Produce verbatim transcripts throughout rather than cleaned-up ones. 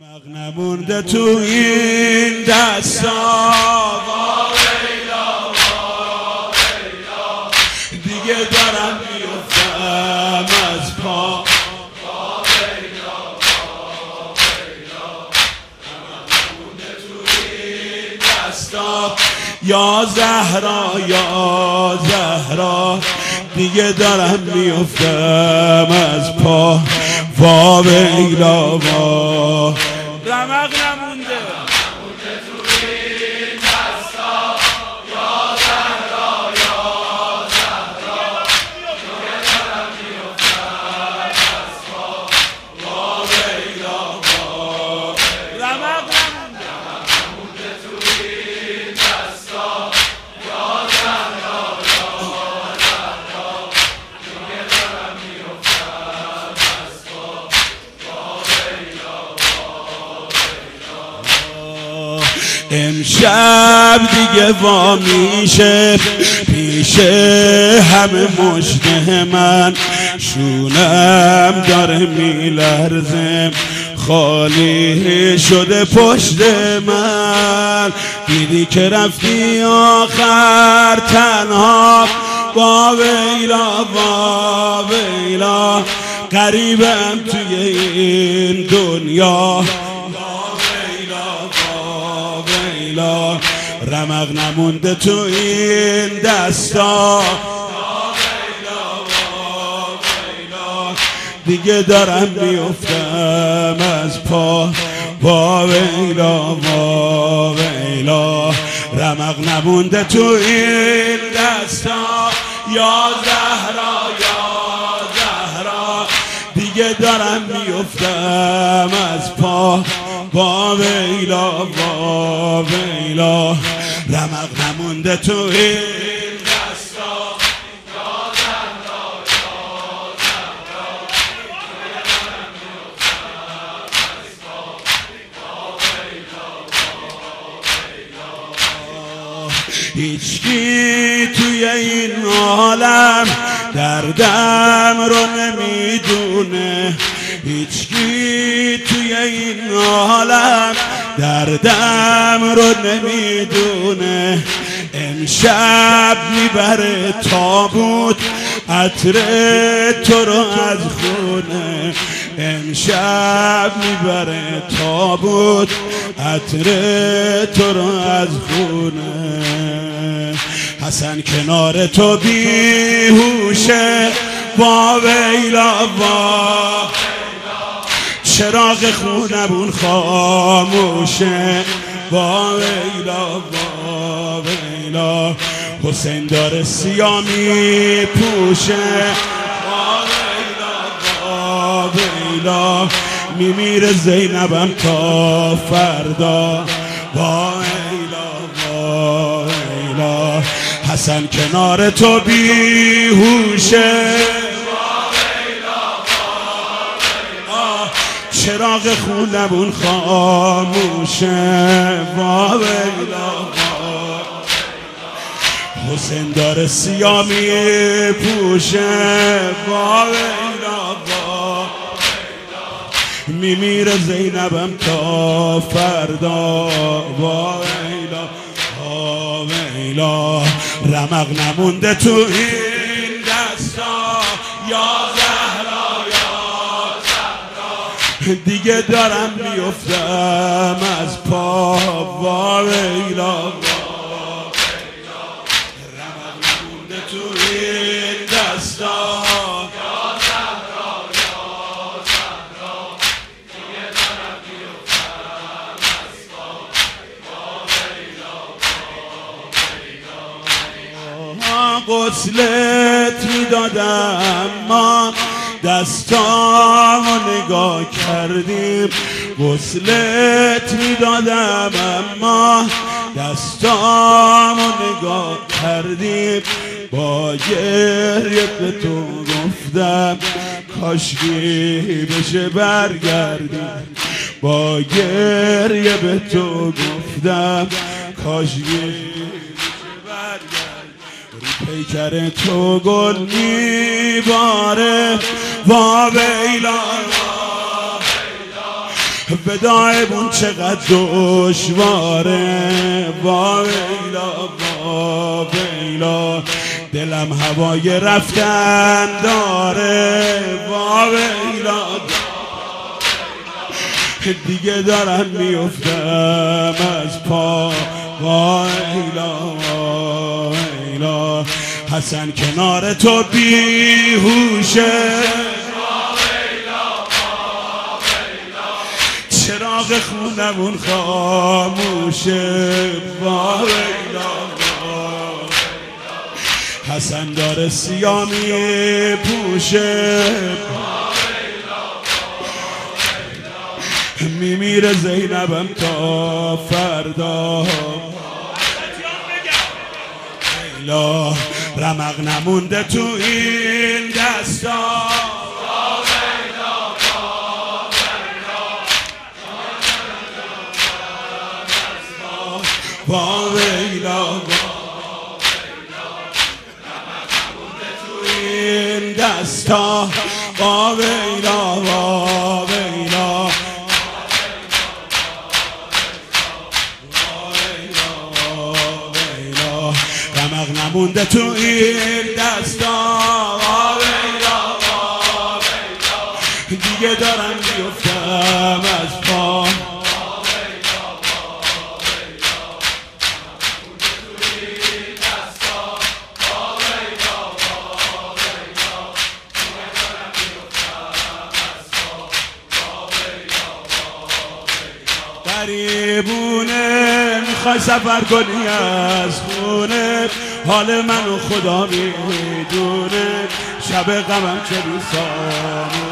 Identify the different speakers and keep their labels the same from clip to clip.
Speaker 1: رمق نمونده تو این دستا دیگه دارم میفتم از پا یا زهرا یا زهرا دیگه دارم میفتم از پا وا ویلا وا رمق نمونده امشب دیگه وا میشه پیش همه مژده من شونم داره میلرزه خالی شده پشت من دیدی که رفتی آخر تنها وا ویلا وا ویلا غریبم توی این دنیا رمق نمونده تو این دستا دیگه دارم میفتم از پا وا ویلا وا ویلا رمق نمونده تو این دستا یا زهرا یا زهرا دیگه دارم میفتم از پا وا ویلا وا ویلا رمق نمونده تو این دستا یا زهرا یا زهرا هیچکی توی این عالم دردم رو نمیدونه هیچکی توی این عالم دردم رو نمیدونه امشب میبره تابوت عطر تو رو از خونه امشب میبره تابوت عطر تو رو از خونه حسن کنار تو بیهوشه وا ویلا وا چراغ خونمون خاموشه وا ویلا وا ویلا حسین داره سیامی پوشه وا ویلا وا ویلا میمیره زینبم تا فردا وا ویلا وا ویلا حسن کنار تو بیهوشه چراغ خونمون خاموشه وا ویلا حسین داره سیامی پوشه وا ویلا وا میمیره زینبم تا فردا وا ویلا وا ویلا رمق نمونده تو این دستا یا دیگه دارم میفتم از پا وا ویلا وا رمق نمونده تو این دستا یا زهرا یا زهرا دیگه دارم میفتم از پا وا ویلا وا ویلا غسلت میدادم ما دستامو نگاه کردیم غسلت میدادم اما دستامو نگاه کردیم با گریه به تو گفتم کاشکی بشه برگردیم با گریه به تو گفتم کاشکی بشه برگردیم رو پیکر تو گل میباره وا ویلا وداعمون چقدر دشواره. وا ویلا وا ویلا دلم هوای رفتن داره. وا ویلا دیگه دارم میفتم از پا. وا ویلا وا ویلا حسن کنار تو بیهوشه. چراغ خونمون خاموشه. وا ویلا حسن داره سیامی پوشه. میمیره زینبم تا فردا. ویلا رمق نمونده تو این دستا. وا ویلا این دستا. وا ویلا وا ویلا رمق نمونده تو این دستا. وا ویلا وا ویلا دیگه دارم میفتم از پا. غریبونه میخوای سفر کنی از خونه. حال منو خدا میدونه. شب غمم چه روزانه.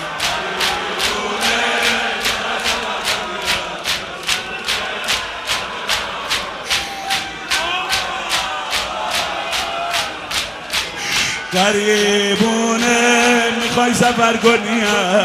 Speaker 1: غریبونه میخوای سفر کنی از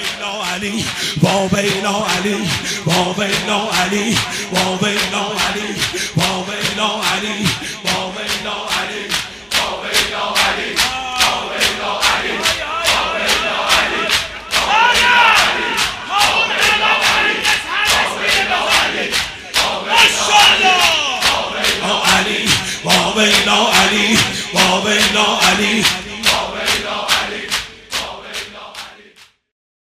Speaker 1: وا ویلا علی وا ویلا علی وا ویلا علی